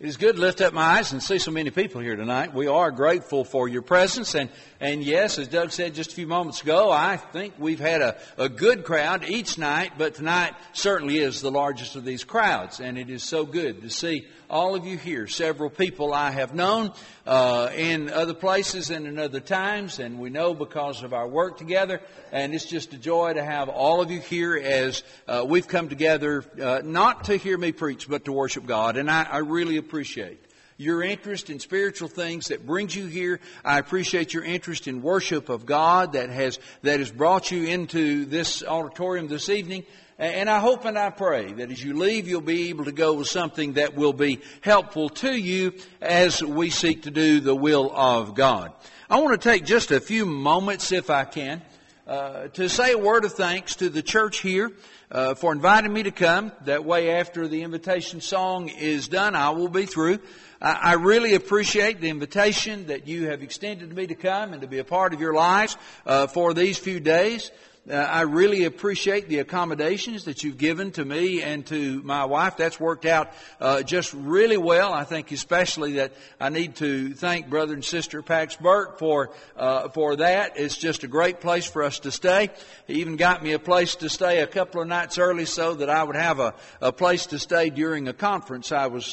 It is good to lift up my eyes and see so many people here tonight. We are grateful for your presence. And yes, as Doug said just a few moments ago, I think we've had a good crowd each night, but tonight certainly is the largest of these crowds. And it is so good to see all of you here. Several people I have known in other places and in other times, and we know because of our work together. And it's just a joy to have all of you here as we've come together not to hear me preach, but to worship God. And I really appreciate your interest in spiritual things that brings you here. I appreciate your interest in worship of God that has brought you into this auditorium this evening. And I hope and I pray that as you leave, you'll be able to go with something that will be helpful to you as we seek to do the will of God. I want to take just a few moments, if I can, to say a word of thanks to the church here for inviting me to come. That way, after the invitation song is done, I will be through. I really appreciate the invitation that you have extended to me to come and to be a part of your lives for these few days. I really appreciate the accommodations that you've given to me and to my wife. That's worked out just really well. I think especially that I need to thank Brother and Sister Pax Burke for that. It's just a great place for us to stay. He even got me a place to stay a couple of nights early so that I would have a place to stay during a conference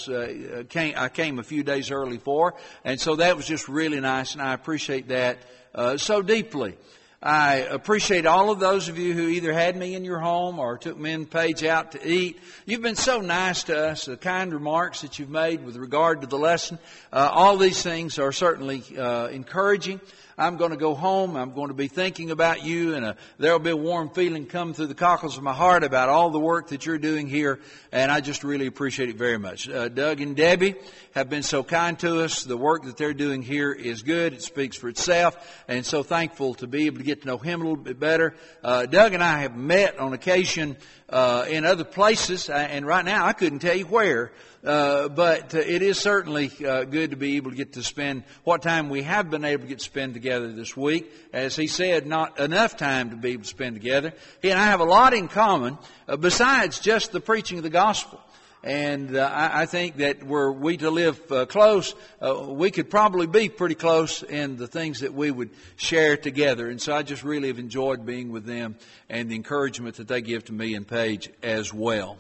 I came a few days early for. And so that was just really nice, and I appreciate that so deeply. I appreciate all of those of you who either had me in your home or took me and Paige out to eat. You've been so nice to us, the kind remarks that you've made with regard to the lesson. All these things are certainly encouraging. I'm going to go home. I'm going to be thinking about you, and there will be a warm feeling come through the cockles of my heart about all the work that you're doing here, and I just really appreciate it very much. Doug and Debbie have been so kind to us. The work that they're doing here is good. It speaks for itself, and so thankful to be able to get to know him a little bit better. Doug and I have met on occasion in other places, and right now I couldn't tell you where. But it is certainly good to be able to get to spend what time we have been able to get to spend together this week. As he said, not enough time to be able to spend together. He and I have a lot in common besides just the preaching of the gospel. And I think that were we to live close, we could probably be pretty close in the things that we would share together. And so I just really have enjoyed being with them and the encouragement that they give to me and Paige as well.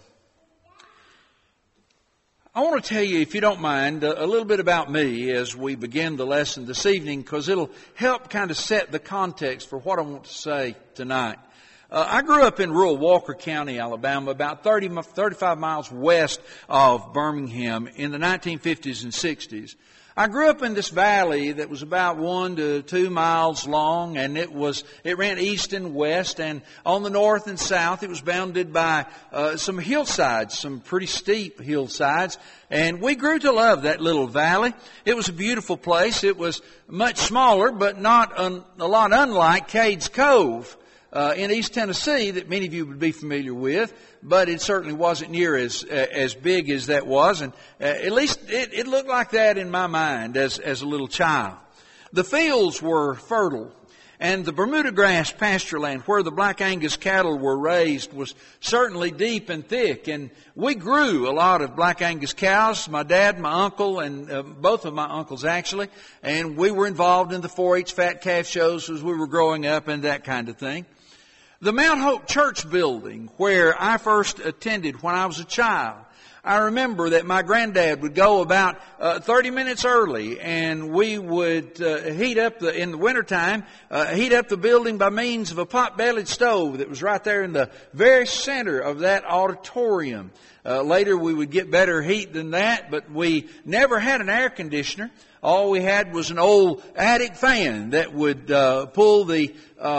I want to tell you, if you don't mind, a little bit about me as we begin the lesson this evening, because it'll help kind of set the context for what I want to say tonight. I grew up in rural Walker County, Alabama, about 35 miles west of Birmingham in the 1950s and 60s. I grew up in this valley that was about 1 to 2 miles long, and it ran east and west, and on the north and south it was bounded by some hillsides, some pretty steep hillsides, and we grew to love that little valley. It was a beautiful place. It was much smaller, but not a lot unlike Cades Cove in East Tennessee that many of you would be familiar with, but it certainly wasn't near as big as that was, and at least it looked like that in my mind as a little child. The fields were fertile, and the Bermuda grass pasture land where the Black Angus cattle were raised was certainly deep and thick, and we grew a lot of Black Angus cows, my dad, my uncle, and both of my uncles actually, and we were involved in the 4-H fat calf shows as we were growing up and that kind of thing. The Mount Hope Church building, where I first attended when I was a child, I remember that my granddad would go about 30 minutes early, and we would in the wintertime, heat up the building by means of a pot-bellied stove that was right there in the very center of that auditorium. Later we would get better heat than that, but we never had an air conditioner. All we had was an old attic fan that would pull the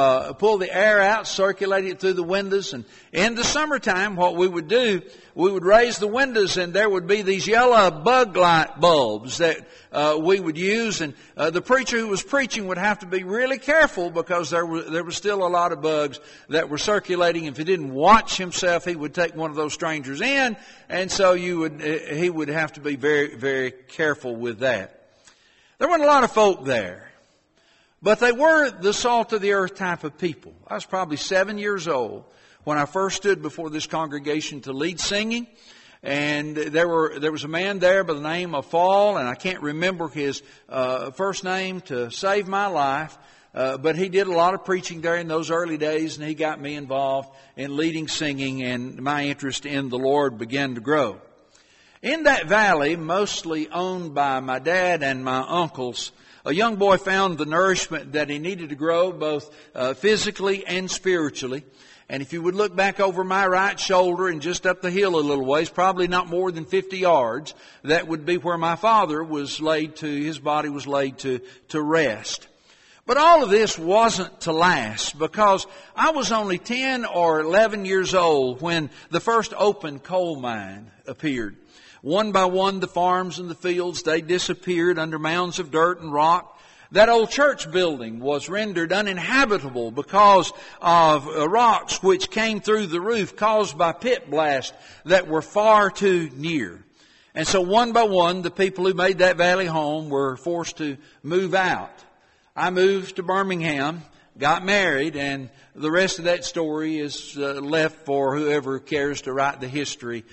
air out, circulate it through the windows. And in the summertime, what we would do, we would raise the windows, and there would be these yellow bug light bulbs that we would use. And the preacher who was preaching would have to be really careful because there was still a lot of bugs that were circulating. If he didn't watch himself, he would take one of those strangers in, and so he would have to be very, very careful with that. There weren't a lot of folk there, but they were the salt of the earth type of people. I was probably 7 years old when I first stood before this congregation to lead singing, And there was a man there by the name of Fall, and I can't remember his first name to save my life. But he did a lot of preaching there in those early days, and he got me involved in leading singing, and my interest in the Lord began to grow. In that valley, mostly owned by my dad and my uncles, a young boy found the nourishment that he needed to grow both physically and spiritually. And if you would look back over my right shoulder and just up the hill a little ways, probably not more than 50 yards, that would be where my father was laid to, his body was laid to rest. But all of this wasn't to last, because I was only 10 or 11 years old when the first open coal mine appeared. One by one, the farms and the fields, they disappeared under mounds of dirt and rock. That old church building was rendered uninhabitable because of rocks which came through the roof caused by pit blasts that were far too near. And so one by one, the people who made that valley home were forced to move out. I moved to Birmingham, got married, and the rest of that story is left for whoever cares to write the history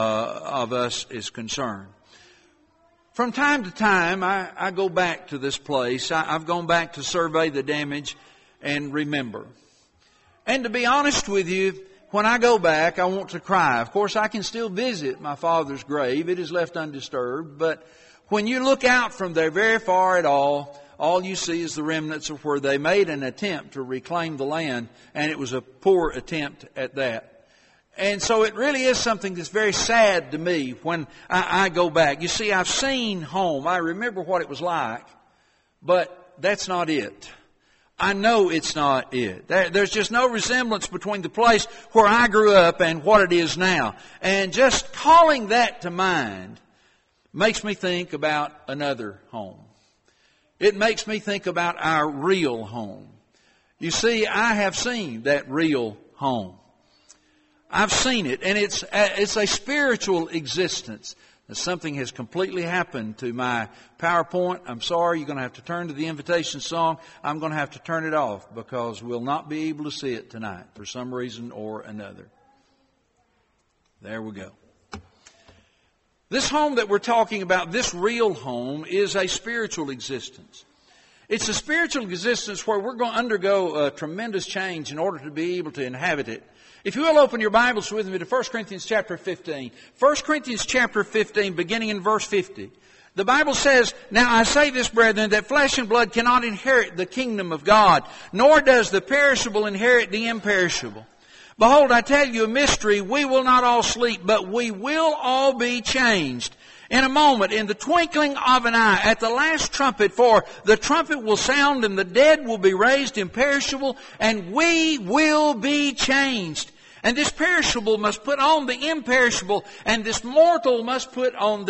of us is concerned. From time to time, I go back to this place. I've gone back to survey the damage and remember. And to be honest with you, when I go back, I want to cry. Of course, I can still visit my father's grave. It is left undisturbed. But when you look out from there very far at all you see is the remnants of where they made an attempt to reclaim the land, and it was a poor attempt at that. And so it really is something that's very sad to me when I go back. You see, I've seen home. I remember what it was like, but that's not it. I know it's not it. There's just no resemblance between the place where I grew up and what it is now. And just calling that to mind makes me think about another home. It makes me think about our real home. You see, I have seen that real home. I've seen it, and it's a spiritual existence. Something has completely happened to my PowerPoint. I'm sorry, you're going to have to turn to the invitation song. I'm going to have to turn it off because we'll not be able to see it tonight for some reason or another. There we go. This home that we're talking about, this real home, is a spiritual existence. It's a spiritual existence where we're going to undergo a tremendous change in order to be able to inhabit it. If you will open your Bibles with me to 1 Corinthians chapter 15. 1 Corinthians chapter 15, beginning in verse 50. The Bible says, "Now I say this, brethren, that flesh and blood cannot inherit the kingdom of God, nor does the perishable inherit the imperishable. Behold, I tell you a mystery, we will not all sleep, but we will all be changed. In a moment, in the twinkling of an eye, at the last trumpet, for the trumpet will sound and the dead will be raised imperishable, and we will be changed. And this perishable must put on the imperishable, and this mortal must put on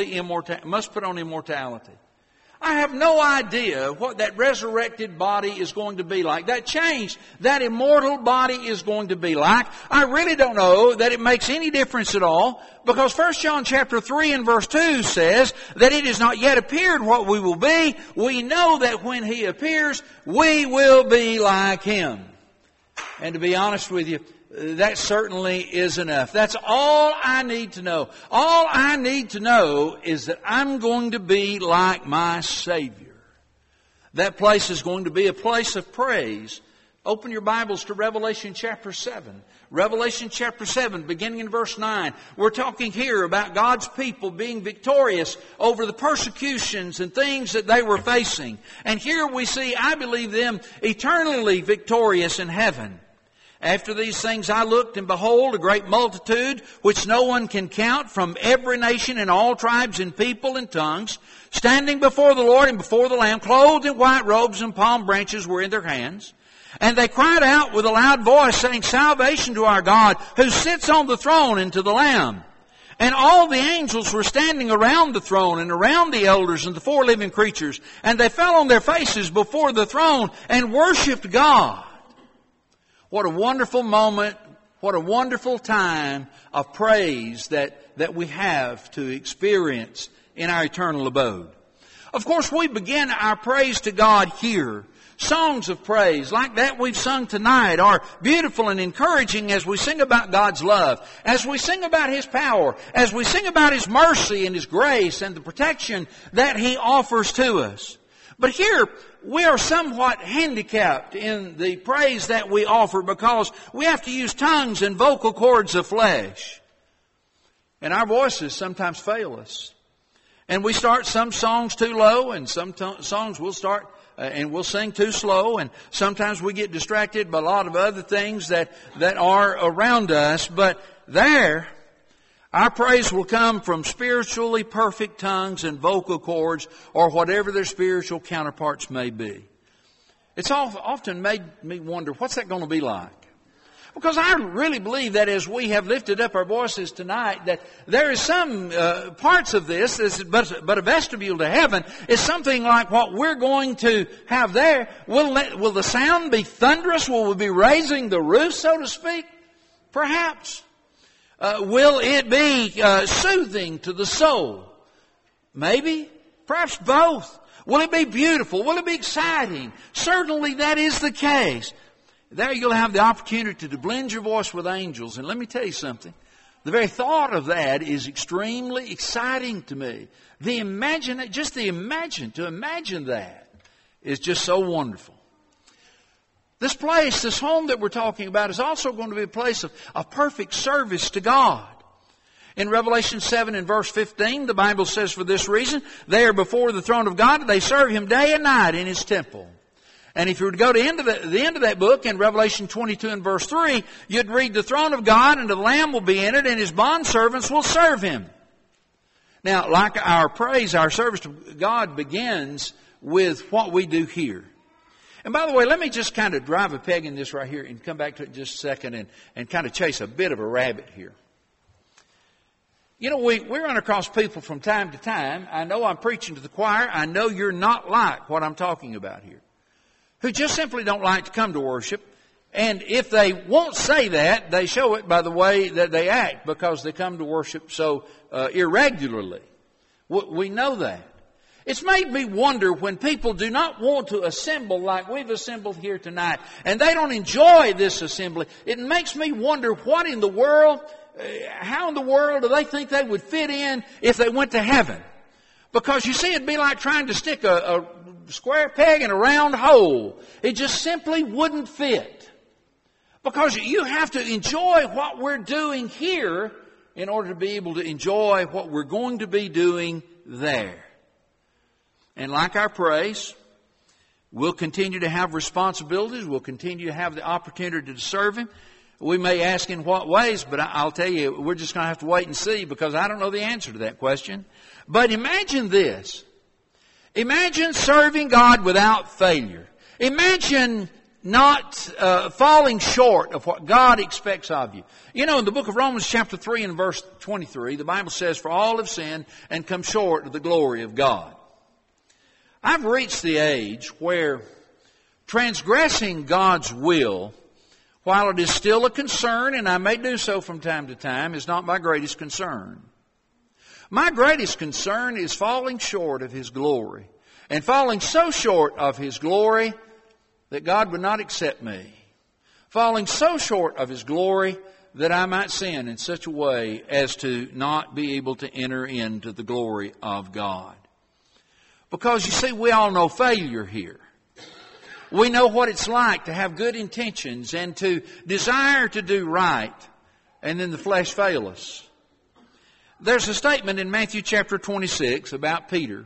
immortality." I have no idea what that resurrected body is going to be like. That changed, that immortal body is going to be like. I really don't know that it makes any difference at all, because 1 John chapter 3 and verse 2 says that it has not yet appeared what we will be. We know that when He appears, we will be like Him. And to be honest with you, that certainly is enough. That's all I need to know. All I need to know is that I'm going to be like my Savior. That place is going to be a place of praise. Open your Bibles to Revelation chapter 7. Revelation chapter 7, beginning in verse 9. We're talking here about God's people being victorious over the persecutions and things that they were facing. And here we see, I believe, them eternally victorious in heaven. "After these things I looked, and behold, a great multitude, which no one can count, from every nation and all tribes and people and tongues, standing before the Lord and before the Lamb, clothed in white robes, and palm branches were in their hands. And they cried out with a loud voice, saying, Salvation to our God, who sits on the throne, and to the Lamb. And all the angels were standing around the throne and around the elders and the four living creatures. And they fell on their faces before the throne and worshipped God." What a wonderful moment, what a wonderful time of praise that we have to experience in our eternal abode. Of course, we begin our praise to God here songs of praise like that we've sung tonight are beautiful and encouraging as we sing about God's love, as we sing about His power, as we sing about His mercy and His grace and the protection that He offers to us. But here, we are somewhat handicapped in the praise that we offer because we have to use tongues and vocal cords of flesh. And our voices sometimes fail us. And we start some songs too low, and some songs we'll start and we'll sing too slow, and sometimes we get distracted by a lot of other things that are around us. But there, our praise will come from spiritually perfect tongues and vocal cords, or whatever their spiritual counterparts may be. It's often made me wonder, what's that going to be like? Because I really believe that as we have lifted up our voices tonight, that there is some parts of this, but a vestibule to heaven is something like what we're going to have there. Will the sound be thunderous? Will we be raising the roof, so to speak? Perhaps. Will it be soothing to the soul? Maybe. Perhaps both. Will it be beautiful? Will it be exciting? Certainly that is the case. There you'll have the opportunity to blend your voice with angels. And let me tell you something. The very thought of that is extremely exciting to me. To imagine that is just so wonderful. This place, this home that we're talking about, is also going to be a place of perfect service to God. In Revelation 7 and verse 15, the Bible says, for this reason, they are before the throne of God, they serve Him day and night in His temple. And if you were to go to the end of that book, in Revelation 22 and verse 3, you'd read, the throne of God and the Lamb will be in it, and His bondservants will serve Him. Now, like our praise, our service to God begins with what we do here. And by the way, let me just kind of drive a peg in this right here and come back to it in just a second and kind of chase a bit of a rabbit here. You know, we run across people from time to time. I know I'm preaching to the choir. I know you're not like what I'm talking about here, who just simply don't like to come to worship. And if they won't say that, they show it by the way that they act, because they come to worship so irregularly. We know that. It's made me wonder when people do not want to assemble like we've assembled here tonight, and they don't enjoy this assembly. It makes me wonder what in the world, how in the world do they think they would fit in if they went to heaven? Because you see, it'd be like trying to stick a square peg in a round hole. It just simply wouldn't fit. Because you have to enjoy what we're doing here in order to be able to enjoy what we're going to be doing there. And like our praise, we'll continue to have responsibilities. We'll continue to have the opportunity to serve Him. We may ask in what ways, but I'll tell you, we're just going to have to wait and see, because I don't know the answer to that question. But imagine this. Imagine serving God without failure. Imagine not falling short of what God expects of you. You know, in the book of Romans chapter 3 and verse 23, the Bible says, for all have sinned and come short of the glory of God. I've reached the age where transgressing God's will, while it is still a concern, and I may do so from time to time, is not my greatest concern. My greatest concern is falling short of His glory, and falling so short of His glory that God would not accept me. Falling so short of His glory that I might sin in such a way as to not be able to enter into the glory of God. Because you see, we all know failure here. We know what it's like to have good intentions and to desire to do right, and then the flesh fail us. There's a statement in Matthew chapter 26 about Peter.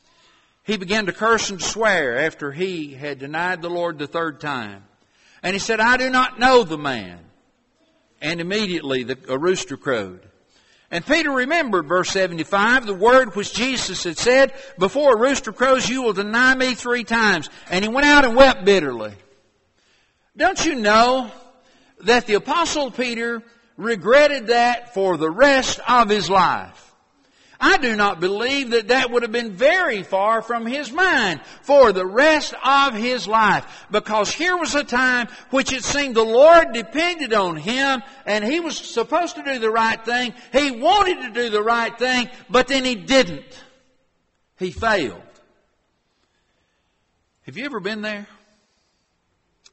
He began to curse and to swear after he had denied the Lord the third time. And he said, I do not know the man. And immediately a rooster crowed. And Peter remembered, verse 75, the word which Jesus had said, before a rooster crows, you will deny me 3 times. And he went out and wept bitterly. Don't you know that the Apostle Peter regretted that for the rest of his life? I do not believe that would have been very far from his mind for the rest of his life. Because here was a time which it seemed the Lord depended on him, and he was supposed to do the right thing. He wanted to do the right thing, but then he didn't. He failed. Have you ever been there?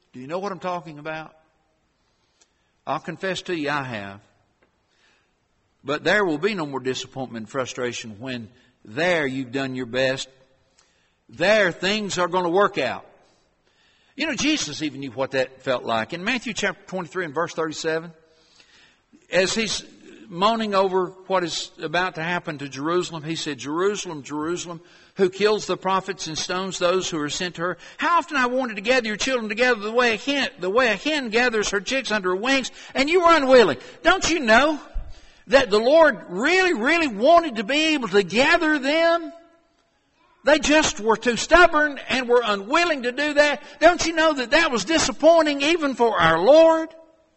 Do you know what I'm talking about? I'll confess to you, I have. But there will be no more disappointment and frustration when there you've done your best. There things are going to work out. You know, Jesus even knew what that felt like. In Matthew chapter 23 and verse 37, as he's moaning over what is about to happen to Jerusalem, he said, Jerusalem, Jerusalem, who kills the prophets and stones those who are sent to her. How often I wanted to gather your children together the way a hen gathers her chicks under her wings, and you were unwilling. Don't you know that the Lord really, really wanted to be able to gather them? They just were too stubborn and were unwilling to do that. Don't you know that that was disappointing even for our Lord?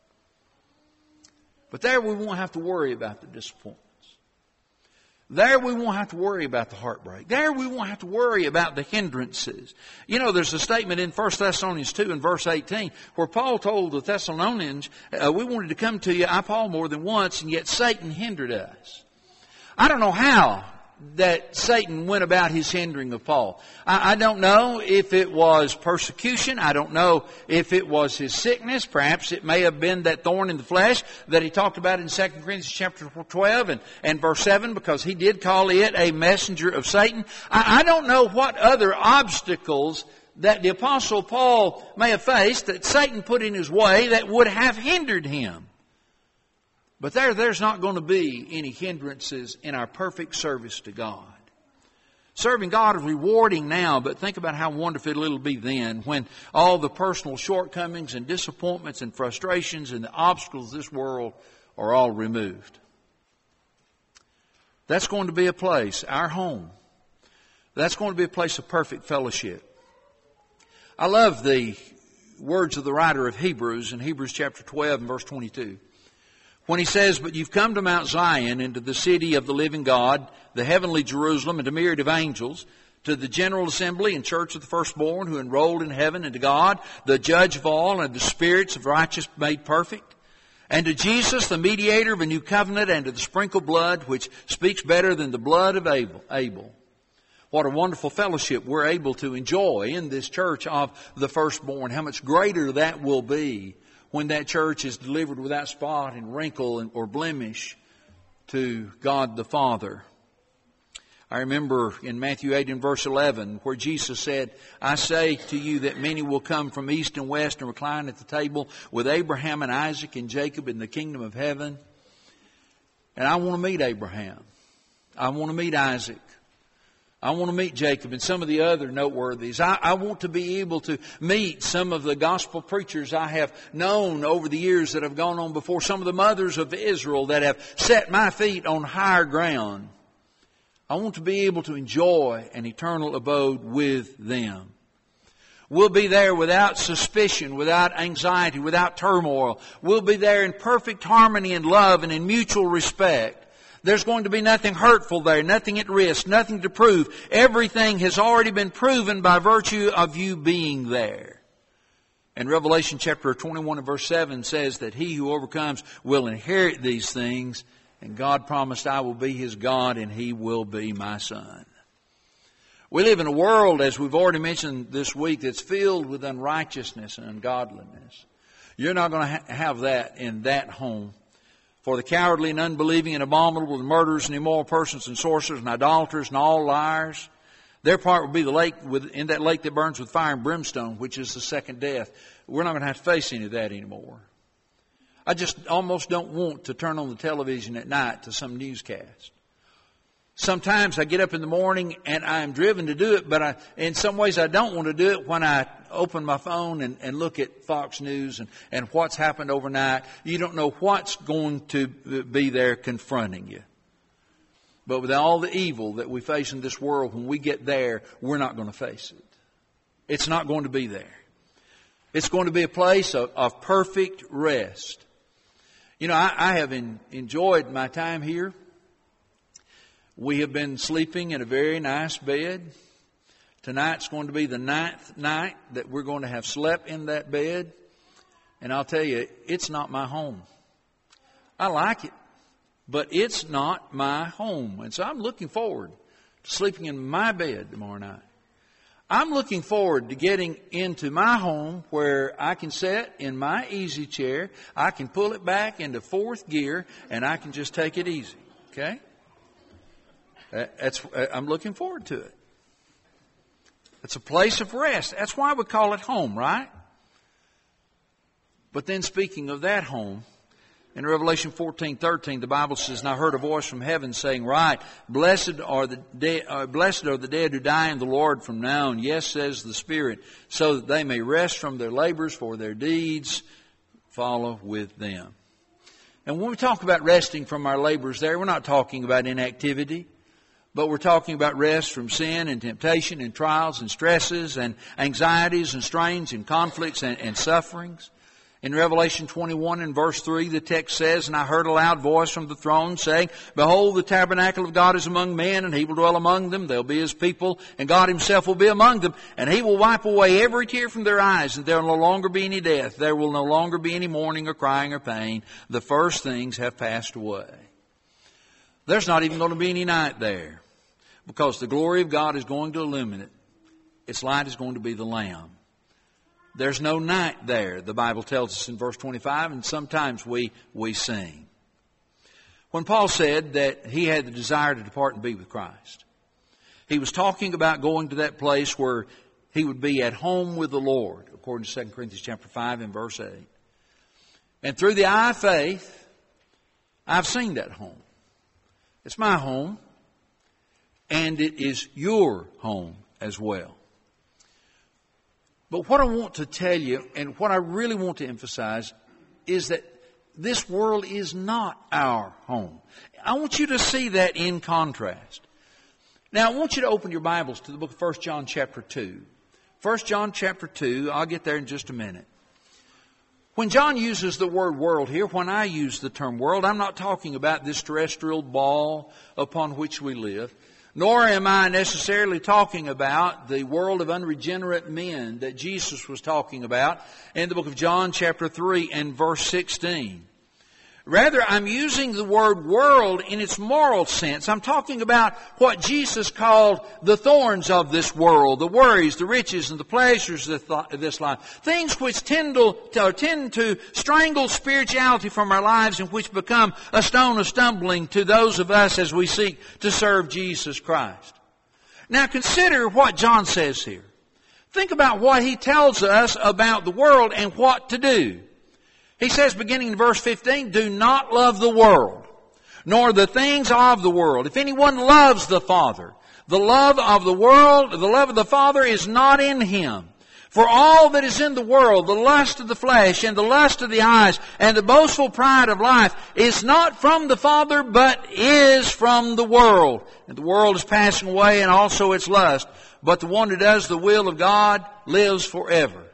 But there we won't have to worry about the disappointments. There we won't have to worry about the heartbreak. There we won't have to worry about the hindrances. You know, there's a statement in 1 Thessalonians 2 and verse 18 where Paul told the Thessalonians, we wanted to come to you, I, Paul, more than once, and yet Satan hindered us. I don't know how that Satan went about his hindering of Paul. I don't know if it was persecution. I don't know if it was his sickness. Perhaps it may have been that thorn in the flesh that he talked about in 2 Corinthians chapter 12 and verse 7, because he did call it a messenger of Satan. I don't know what other obstacles that the Apostle Paul may have faced that Satan put in his way that would have hindered him. But there's not going to be any hindrances in our perfect service to God. Serving God is rewarding now, but think about how wonderful it'll be then when all the personal shortcomings and disappointments and frustrations and the obstacles of this world are all removed. That's going to be a place, our home. That's going to be a place of perfect fellowship. I love the words of the writer of Hebrews in Hebrews chapter 12 and verse 22. When he says, but you've come to Mount Zion, and to the city of the living God, the heavenly Jerusalem, and to myriad of angels, to the general assembly and church of the firstborn who enrolled in heaven, and to God, the judge of all, and the spirits of righteous made perfect, and to Jesus, the mediator of a new covenant, and to the sprinkled blood, which speaks better than the blood of Abel. What a wonderful fellowship we're able to enjoy in this church of the firstborn. How much greater that will be when that church is delivered without spot and wrinkle or blemish to God the Father. I remember in Matthew 8 and verse 11 where Jesus said, I say to you that many will come from east and west and recline at the table with Abraham and Isaac and Jacob in the kingdom of heaven. And I want to meet Abraham. I want to meet Isaac. I want to meet Jacob and some of the other noteworthies. I want to be able to meet some of the gospel preachers I have known over the years that have gone on before, some of the mothers of Israel that have set my feet on higher ground. I want to be able to enjoy an eternal abode with them. We'll be there without suspicion, without anxiety, without turmoil. We'll be there in perfect harmony and love and in mutual respect. There's going to be nothing hurtful there, nothing at risk, nothing to prove. Everything has already been proven by virtue of you being there. And Revelation chapter 21 and verse 7 says that he who overcomes will inherit these things. And God promised, I will be his God and he will be my son. We live in a world, as we've already mentioned this week, that's filled with unrighteousness and ungodliness. You're not going to have that in that home. For the cowardly and unbelieving and abominable and murderers and immoral persons and sorcerers and idolaters and all liars, their part will be the lake in that lake that burns with fire and brimstone, which is the second death. We're not going to have to face any of that anymore. I just almost don't want to turn on the television at night to some newscast. Sometimes I get up in the morning and I'm driven to do it, but in some ways I don't want to do it when I open my phone and look at Fox News and what's happened overnight. You don't know what's going to be there confronting you. But with all the evil that we face in this world, when we get there, we're not going to face it. It's not going to be there. It's going to be a place of perfect rest. You know, I have enjoyed my time here. We have been sleeping in a very nice bed. Tonight's going to be the 9th night that we're going to have slept in that bed. And I'll tell you, it's not my home. I like it, but it's not my home. And so I'm looking forward to sleeping in my bed tomorrow night. I'm looking forward to getting into my home where I can sit in my easy chair, I can pull it back into fourth gear, and I can just take it easy. Okay? I'm looking forward to it. It's a place of rest. That's why we call it home, right? But then speaking of that home, in Revelation 14:13, the Bible says, "And I heard a voice from heaven saying, Right, blessed are the dead who die in the Lord from now on. Yes, says the Spirit, so that they may rest from their labors, for their deeds follow with them." And when we talk about resting from our labors there, we're not talking about inactivity, but we're talking about rest from sin and temptation and trials and stresses and anxieties and strains and conflicts and sufferings. In Revelation 21 and verse 3, the text says, "And I heard a loud voice from the throne saying, Behold, the tabernacle of God is among men, and He will dwell among them. They'll be His people, and God Himself will be among them. And He will wipe away every tear from their eyes, and there will no longer be any death. There will no longer be any mourning or crying or pain. The first things have passed away." There's not even going to be any night there, because the glory of God is going to illumine it. Its light is going to be the Lamb. There's no night there, the Bible tells us in verse 25, and sometimes we sing. When Paul said that he had the desire to depart and be with Christ, he was talking about going to that place where he would be at home with the Lord, according to 2 Corinthians chapter 5 and verse 8. And through the eye of faith, I've seen that home. It's my home, and it is your home as well. But what I want to tell you, and what I really want to emphasize, is that this world is not our home. I want you to see that in contrast. Now, I want you to open your Bibles to the book of 1 John chapter 2. 1 John chapter 2, I'll get there in just a minute. When John uses the word world here, when I use the term world, I'm not talking about this terrestrial ball upon which we live. Nor am I necessarily talking about the world of unregenerate men that Jesus was talking about in the book of John chapter 3 and verse 16. Rather, I'm using the word world in its moral sense. I'm talking about what Jesus called the thorns of this world, the worries, the riches, and the pleasures of this life. Things which tend to strangle spirituality from our lives and which become a stone of stumbling to those of us as we seek to serve Jesus Christ. Now consider what John says here. Think about what he tells us about the world and what to do. He says, beginning in verse 15, "Do not love the world, nor the things of the world. If anyone loves the Father, the love of the world, the love of the Father is not in him. For all that is in the world, the lust of the flesh and the lust of the eyes and the boastful pride of life is not from the Father, but is from the world. And the world is passing away and also its lust. But the one who does the will of God lives forever."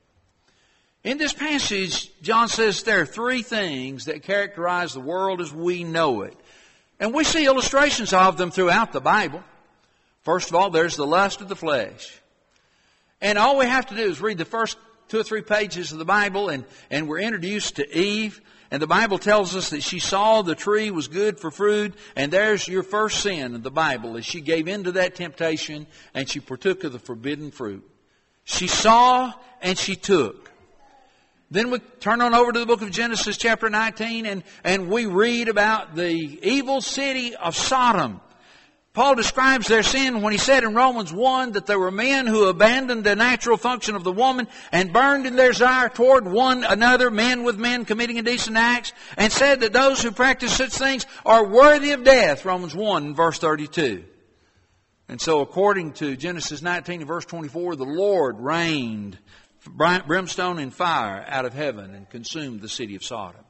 In this passage, John says there are three things that characterize the world as we know it. And we see illustrations of them throughout the Bible. First of all, there's the lust of the flesh. And all we have to do is read the first 2 or 3 pages of the Bible, and we're introduced to Eve. And the Bible tells us that she saw the tree was good for food, and there's your first sin in the Bible, as she gave in to that temptation and she partook of the forbidden fruit. She saw and she took. Then we turn on over to the book of Genesis chapter 19 and we read about the evil city of Sodom. Paul describes their sin when he said in Romans 1 that there were men who abandoned the natural function of the woman and burned in their desire toward one another, men with men committing indecent acts, and said that those who practice such things are worthy of death, Romans 1 verse 32. And so according to Genesis 19 and verse 24, the Lord rained brimstone and fire out of heaven and consumed the city of Sodom.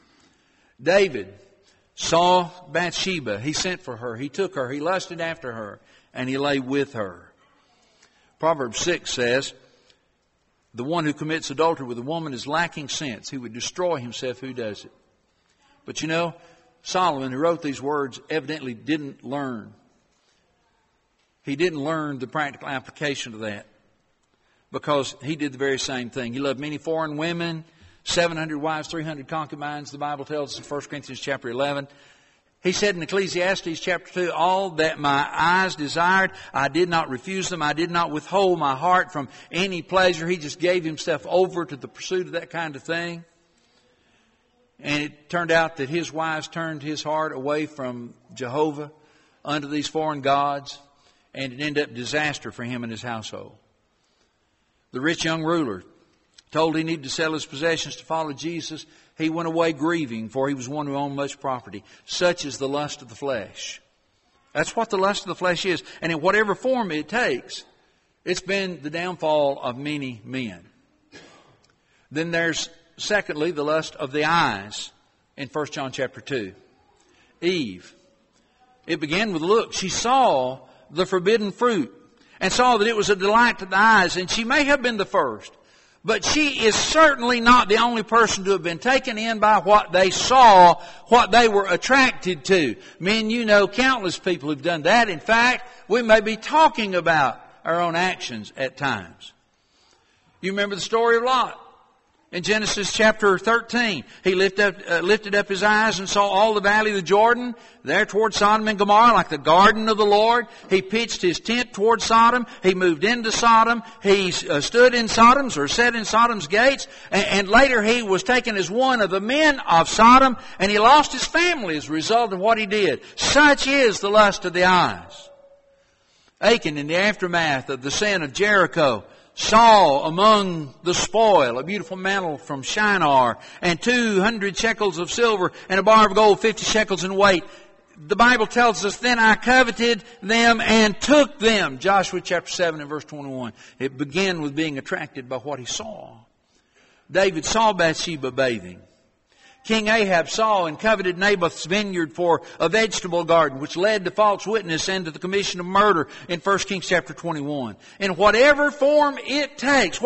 David saw Bathsheba. He sent for her. He took her. He lusted after her. And he lay with her. Proverbs 6 says, "The one who commits adultery with a woman is lacking sense. He would destroy himself who does it." But you know, Solomon, who wrote these words, evidently didn't learn. He didn't learn the practical application of that. Because he did the very same thing. He loved many foreign women, 700 wives, 300 concubines, the Bible tells us in 1 Corinthians chapter 11. He said in Ecclesiastes chapter 2, all that my eyes desired, I did not refuse them. I did not withhold my heart from any pleasure. He just gave himself over to the pursuit of that kind of thing. And it turned out that his wives turned his heart away from Jehovah unto these foreign gods. And it ended up disaster for him and his household. The rich young ruler, told he needed to sell his possessions to follow Jesus, he went away grieving, for he was one who owned much property. Such is the lust of the flesh. That's what the lust of the flesh is. And in whatever form it takes, it's been the downfall of many men. Then there's, secondly, the lust of the eyes in 1 John chapter 2. Eve. It began with a look. She saw the forbidden fruit and saw that it was a delight to the eyes, and she may have been the first. But she is certainly not the only person to have been taken in by what they saw, what they were attracted to. Men, you know countless people who've done that. In fact, we may be talking about our own actions at times. You remember the story of Lot. In Genesis chapter 13, he lifted up his eyes and saw all the valley of the Jordan, there toward Sodom and Gomorrah, like the garden of the Lord. He pitched his tent toward Sodom. He moved into Sodom. He stood in Sodom's, or sat in Sodom's gates. And later he was taken as one of the men of Sodom, and he lost his family as a result of what he did. Such is the lust of the eyes. Achan, in the aftermath of the sin of Jericho, saw among the spoil a beautiful mantle from Shinar and 200 shekels of silver and a bar of gold 50 shekels in weight. The Bible tells us, then I coveted them and took them. Joshua chapter 7 and verse 21. It began with being attracted by what he saw. David saw Bathsheba bathing. King Ahab saw and coveted Naboth's vineyard for a vegetable garden, which led to false witness and to the commission of murder in 1 Kings chapter 21. In whatever form it takes,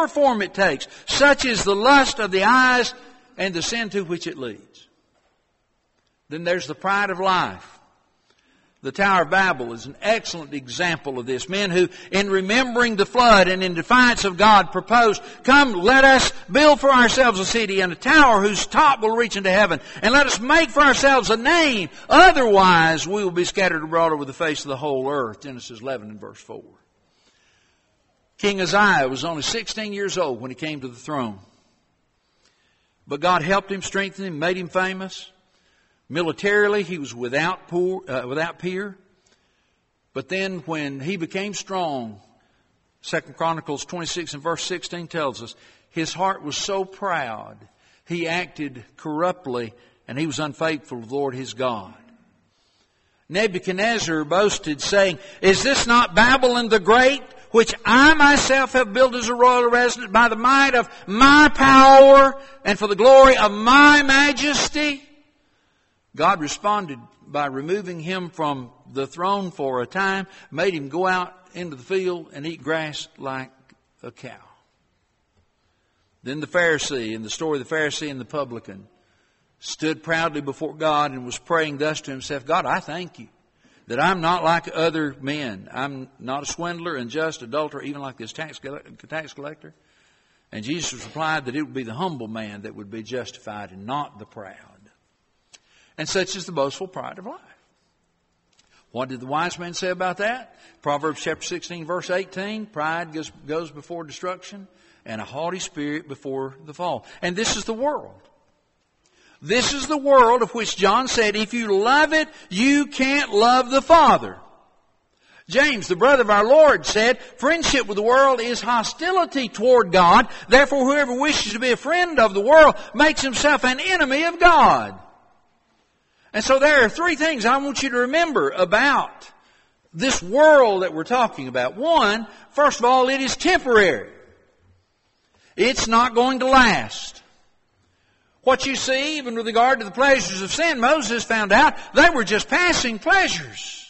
such is the lust of the eyes and the sin to which it leads. Then there's the pride of life. The Tower of Babel is an excellent example of this. Men who, in remembering the flood and in defiance of God, proposed, come, let us build for ourselves a city and a tower whose top will reach into heaven. And let us make for ourselves a name. Otherwise, we will be scattered abroad over the face of the whole earth. Genesis 11 and verse 4. King Uzziah was only 16 years old when he came to the throne. But God helped him, strengthened him, made him famous. Militarily, he was without peer. But then when he became strong, 2 Chronicles 26 and verse 16 tells us, his heart was so proud, he acted corruptly, and he was unfaithful to the Lord his God. Nebuchadnezzar boasted, saying, is this not Babylon the Great, which I myself have built as a royal residence by the might of my power and for the glory of my majesty? God responded by removing him from the throne for a time, made him go out into the field and eat grass like a cow. Then the Pharisee, in the story of the Pharisee and the publican, stood proudly before God and was praying thus to himself, God, I thank you that I'm not like other men. I'm not a swindler, unjust, adulterer, even like this tax collector. And Jesus replied that it would be the humble man that would be justified and not the proud. And such is the boastful pride of life. What did the wise man say about that? Proverbs chapter 16 verse 18, pride goes before destruction and a haughty spirit before the fall. And this is the world. This is the world of which John said, if you love it, you can't love the Father. James, the brother of our Lord, said, friendship with the world is hostility toward God. Therefore, whoever wishes to be a friend of the world makes himself an enemy of God. And so there are three things I want you to remember about this world that we're talking about. One, first of all, it is temporary. It's not going to last. What you see, even with regard to the pleasures of sin, Moses found out they were just passing pleasures.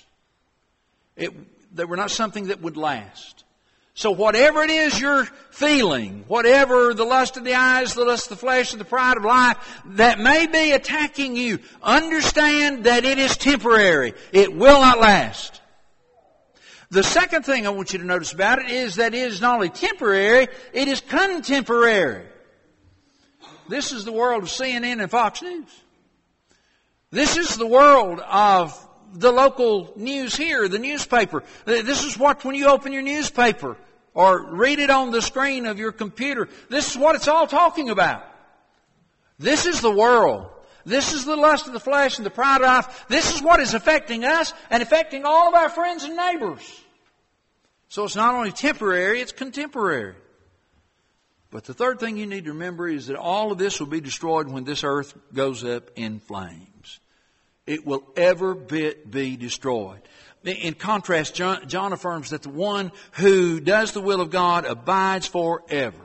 They were not something that would last. So whatever it is you're feeling, whatever the lust of the eyes, the lust of the flesh, and the pride of life that may be attacking you, understand that it is temporary. It will not last. The second thing I want you to notice about it is that it is not only temporary, it is contemporary. This is the world of CNN and Fox News. This is the world of the local news here, the newspaper. This is what, when you open your newspaper or read it on the screen of your computer, this is what it's all talking about. This is the world. This is the lust of the flesh and the pride of life. This is what is affecting us and affecting all of our friends and neighbors. So it's not only temporary, it's contemporary. But the third thing you need to remember is that all of this will be destroyed when this earth goes up in flames. It will ever bit be destroyed. In contrast, John affirms that the one who does the will of God abides forever.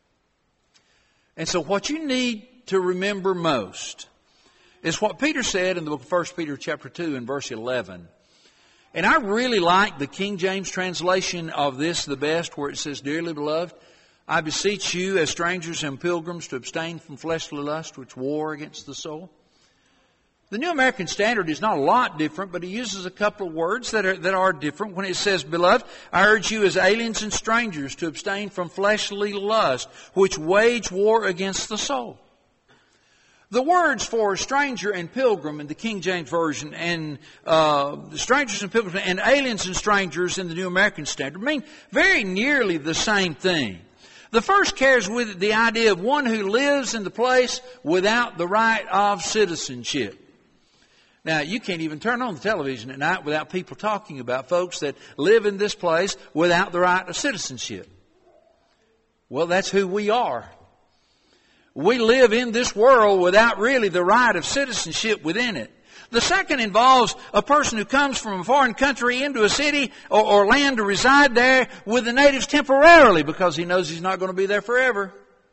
And so what you need to remember most is what Peter said in the book of 1 Peter chapter 2 and verse 11. And I really like the King James translation of this the best, where it says, "Dearly beloved, I beseech you as strangers and pilgrims to abstain from fleshly lust which war against the soul." The New American Standard is not a lot different, but it uses a couple of words that are different. When it says, "Beloved, I urge you as aliens and strangers to abstain from fleshly lust, which wage war against the soul." The words for stranger and pilgrim in the King James Version, and strangers and pilgrims and aliens and strangers in the New American Standard mean very nearly the same thing. The first carries with it the idea of one who lives in the place without the right of citizenship. Now, you can't even turn on the television at night without people talking about folks that live in this place without the right of citizenship. Well, that's who we are. We live in this world without really the right of citizenship within it. The second involves a person who comes from a foreign country into a city or land to reside there with the natives temporarily because he knows he's not going to be there forever.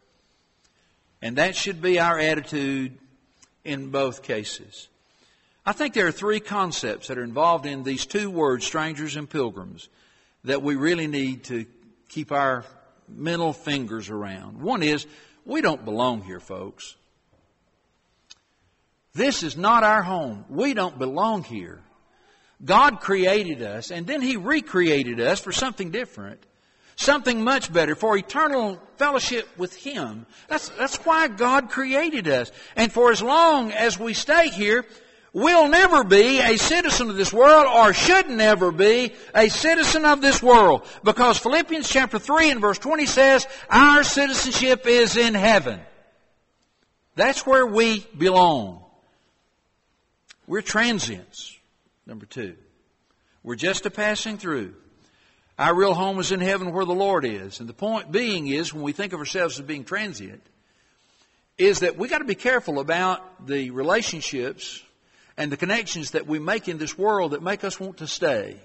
And that should be our attitude in both cases. I think there are three concepts that are involved in these two words, strangers and pilgrims, that we really need to keep our mental fingers around. One is, we don't belong here, folks. This is not our home. We don't belong here. God created us, and then He recreated us for something different, something much better, for eternal fellowship with Him. That's why God created us. And for as long as we stay here, we'll never be a citizen of this world, or should never be a citizen of this world. Because Philippians chapter 3 and verse 20 says, our citizenship is in heaven. That's where we belong. We're transients, number two. We're just a passing through. Our real home is in heaven where the Lord is. And the point being is, when we think of ourselves as being transient, is that we got to be careful about the relationships and the connections that we make in this world that make us want to stay.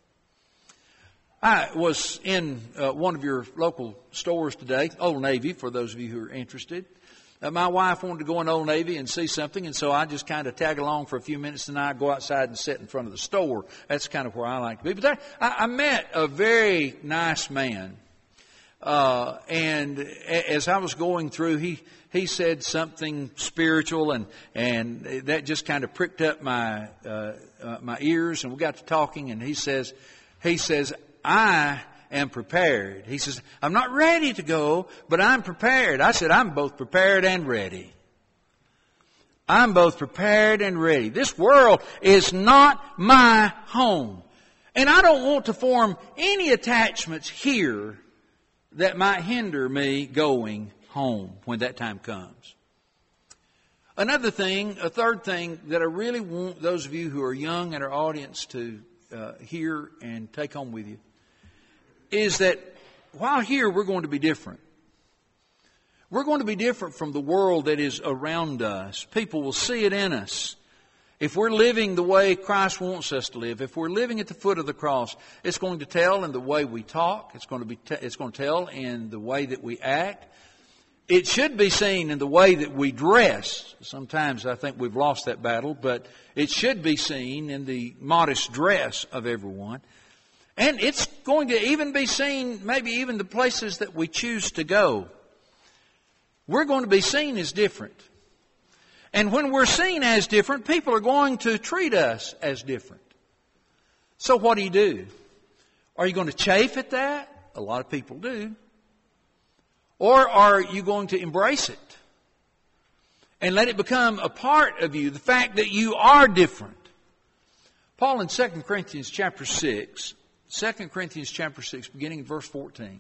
I was in one of your local stores today, Old Navy, for those of you who are interested. My wife wanted to go in Old Navy and see something, and so I just kind of tag along for a few minutes, and I go outside and sit in front of the store. That's kind of where I like to be. But there, I met a very nice man, and as I was going through, he said something spiritual, and that just kind of pricked up my ears, and we got to talking, and he says, I am prepared. He says, I'm not ready to go, but I'm prepared. I said, I'm both prepared and ready. I'm both prepared and ready. This world is not my home. And I don't want to form any attachments here that might hinder me going home when that time comes. Another thing, a third thing that I really want those of you who are young in our audience to hear and take home with you is that while here we're going to be different. We're going to be different from the world that is around us. People will see it in us. If we're living the way Christ wants us to live, if we're living at the foot of the cross, it's going to tell in the way we talk. It's going to tell in the way that we act. It should be seen in the way that we dress. Sometimes I think we've lost that battle, but it should be seen in the modest dress of everyone. And it's going to even be seen, maybe even the places that we choose to go. We're going to be seen as different. And when we're seen as different, people are going to treat us as different. So what do? Are you going to chafe at that? A lot of people do. Or are you going to embrace it And let it become a part of you, the fact that you are different. Paul in 2 Corinthians chapter 6, 2 Corinthians chapter 6, beginning in verse 14,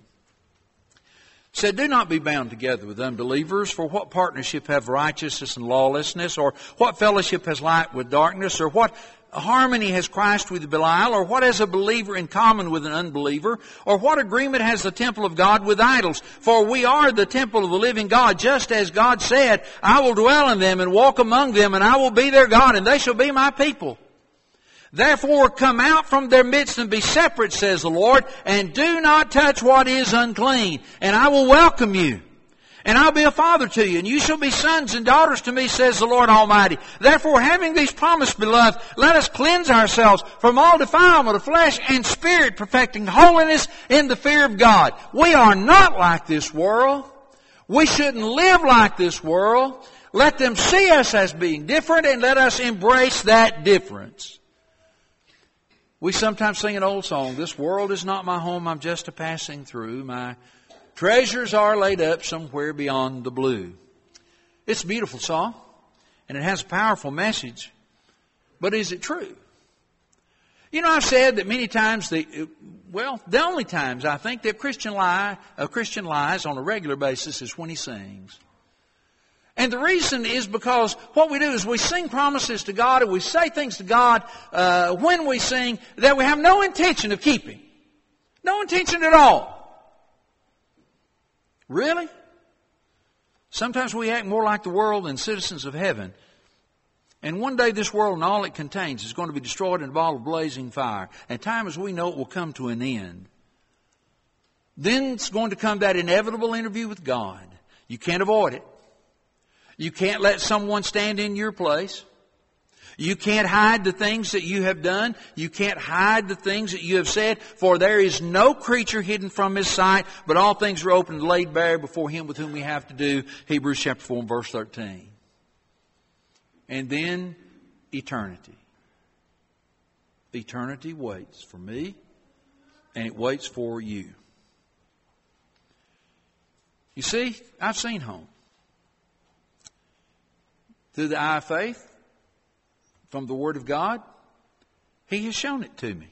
said, "Do not be bound together with unbelievers, for what partnership have righteousness and lawlessness? Or what fellowship has light with darkness? Or what harmony has Christ with Belial? Or what has a believer in common with an unbeliever? Or what agreement has the temple of God with idols? For we are the temple of the living God, just as God said, I will dwell in them and walk among them, and I will be their God, and they shall be my people. Therefore come out from their midst and be separate, says the Lord, and do not touch what is unclean. And I will welcome you. And I'll be a father to you, and you shall be sons and daughters to me, says the Lord Almighty. Therefore, having these promised, beloved, let us cleanse ourselves from all defilement of flesh and spirit, perfecting holiness in the fear of God." We are not like this world. We shouldn't live like this world. Let them see us as being different, and let us embrace that difference. We sometimes sing an old song, "This world is not my home, I'm just a passing through. My treasures are laid up somewhere beyond the blue." It's a beautiful song, and it has a powerful message. But is it true? You know, I've said that many times, the only times I think that a Christian lies on a regular basis is when he sings. And the reason is because what we do is we sing promises to God, and we say things to God when we sing that we have no intention of keeping. No intention at all. Really? Sometimes we act more like the world than citizens of heaven. And one day this world and all it contains is going to be destroyed in a ball of blazing fire. And time as we know it will come to an end. Then it's going to come that inevitable interview with God. You can't avoid it. You can't let someone stand in your place. You can't hide the things that you have done. You can't hide the things that you have said. For there is no creature hidden from His sight, but all things are open and laid bare before Him with whom we have to do. Hebrews chapter 4 and verse 13. And then eternity. Eternity waits for me, and it waits for you. You see, I've seen home. Through the eye of faith, from the Word of God, He has shown it to me.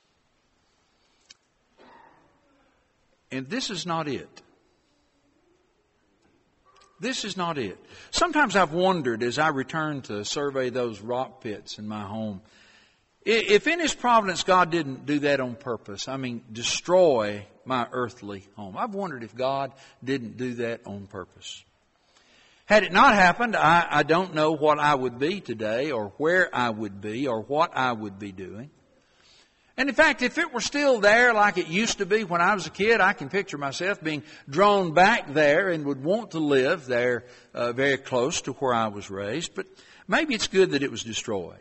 And this is not it. This is not it. Sometimes I've wondered as I return to survey those rock pits in my home, if in His providence God didn't do that on purpose, destroy my earthly home. I've wondered if God didn't do that on purpose. Had it not happened, I don't know what I would be today, or where I would be, or what I would be doing. And in fact, if it were still there like it used to be when I was a kid, I can picture myself being drawn back there and would want to live there very close to where I was raised. But maybe it's good that it was destroyed.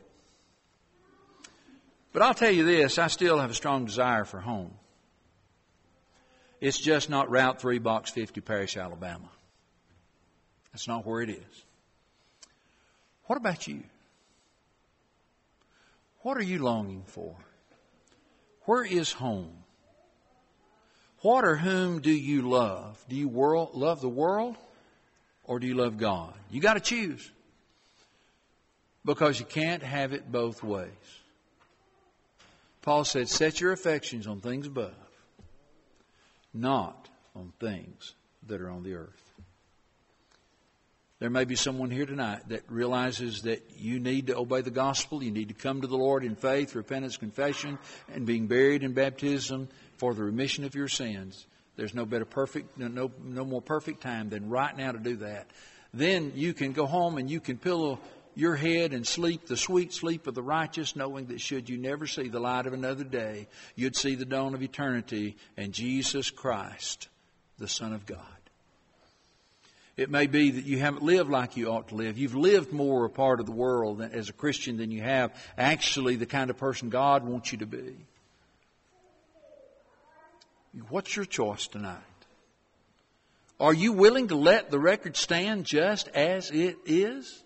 But I'll tell you this, I still have a strong desire for home. It's just not Route 3, Box 50, Parish, Alabama. That's not where it is. What about you? What are you longing for? Where is home? What or whom do you love? Do you love the world, or do you love God? You got to choose, because you can't have it both ways. Paul said, "Set your affections on things above, not on things that are on the earth." There may be someone here tonight that realizes that you need to obey the gospel. You need to come to the Lord in faith, repentance, confession, and being buried in baptism for the remission of your sins. There's no more perfect time than right now to do that. Then you can go home and you can pillow your head and sleep the sweet sleep of the righteous, knowing that should you never see the light of another day, you'd see the dawn of eternity and Jesus Christ, the Son of God. It may be that you haven't lived like you ought to live. You've lived more a part of the world as a Christian than you have actually the kind of person God wants you to be. What's your choice tonight? Are you willing to let the record stand just as it is?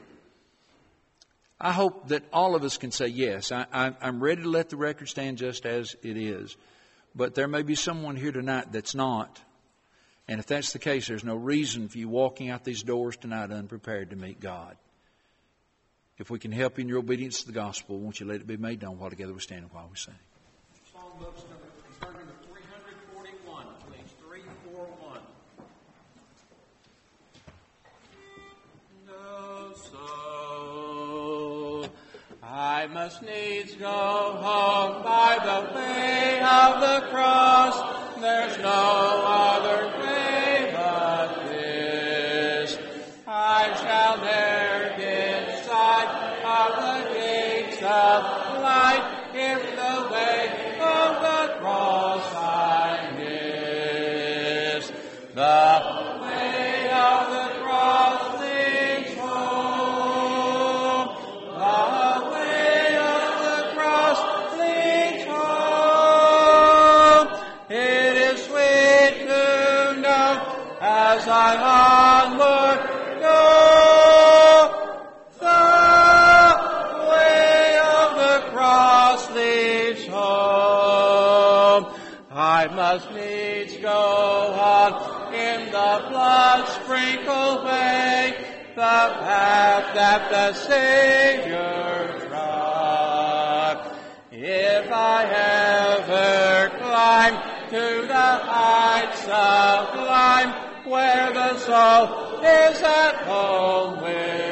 I hope that all of us can say, yes, I'm ready to let the record stand just as it is. But there may be someone here tonight that's not. And if that's the case, there's no reason for you walking out these doors tonight unprepared to meet God. If we can help you in your obedience to the gospel, won't you let it be made known while together we stand and while we sing. Songbooks number 341, please. 341. No soul, I must needs go home by the way of the cross. There's no other way but this. I shall ne'er get sight of the gates of light if the way of the cross I miss. The way of the cross leads home. The way of the cross leads home. It is sweet to know as I onward go. The way of the cross leads home. I must needs go on in the blood-sprinkled way, the path that the Savior trod. If I ever climb to the heights sublime, where the soul is at home with